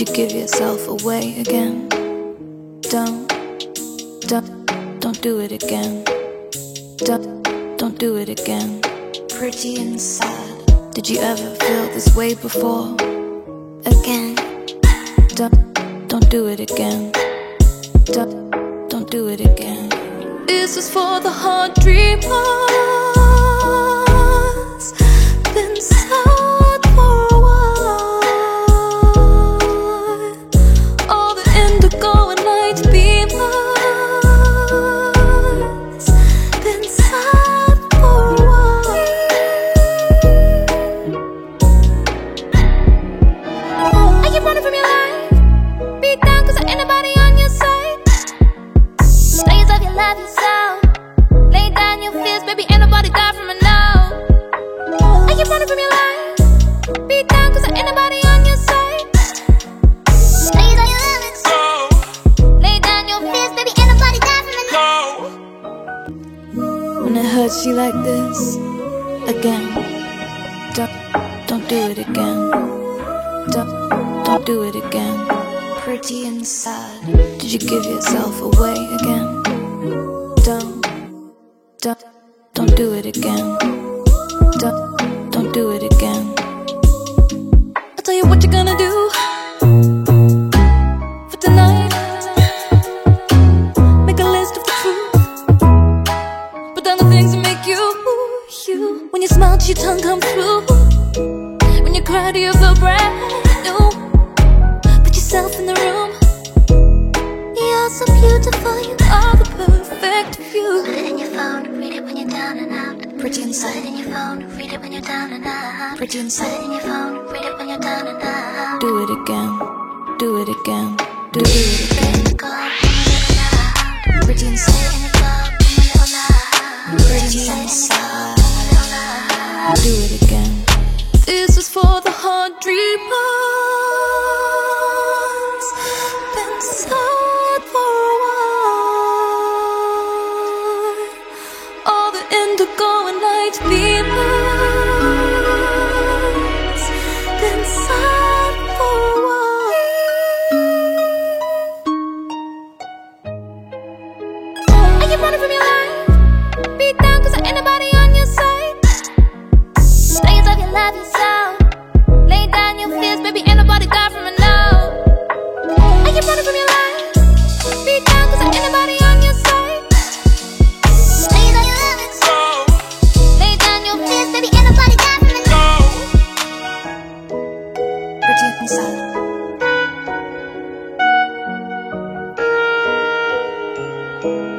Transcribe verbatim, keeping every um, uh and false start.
you give yourself away again? Don't, don't, don't do it again. Don't, don't do it again. Pretty and sad. Did you ever feel this way before? Again. Don't, don't do it again. Don't, don't do it again. This is for the hard dreamers. Been sad for a while. All the indigo and light beamers. Been sad for a while. Are you running from your life? Beat down cause there ain't nobody on your side. Know yourself, you love yourself. Lay down your fears, baby, ain't nobody die from it now. Are you running from your life? Beat down cause there ain't nobody on your side. Know yourself, you love yourself. Lay down your fears, baby, ain't nobody die from it now. When it hurts you like this, again. Don't, don't do it again. Don't, don't do it again. Pretty and sad. Did you give yourself away again? Don't, don't, don't do it again. Don't, don't do it again. I'll tell you what you're gonna do for tonight. Make a list of the truth. Put down the things that make you, you. When you smile, your tongue come through. When you cry, do you feel brand new? Yourself in the room. You're so beautiful, you are the perfect view. Put it in your phone, read it when you're down and out. Pretty inside. Put it in your phone, read it when you're down and out. Pretty inside. Put it in your phone, read it when you're down and out. Do it again, do it again, do it again. Pretty inside. Pretty inside. Do it again. This is for the hard dreamers. Been sad for a while. All the indigo and light beamers. Been sad for a while. Are you running from your life? Beat down cause there ain't nobody on your side. Know yourself, you love yourself. Lay down your fears, baby, ain't nobody die from it now. Are you running from your life? Beat down cause there ain't nobody on your side. Know yourself, you love yourself. Lay down your fears, baby, ain't nobody die from it now. Pretty inside.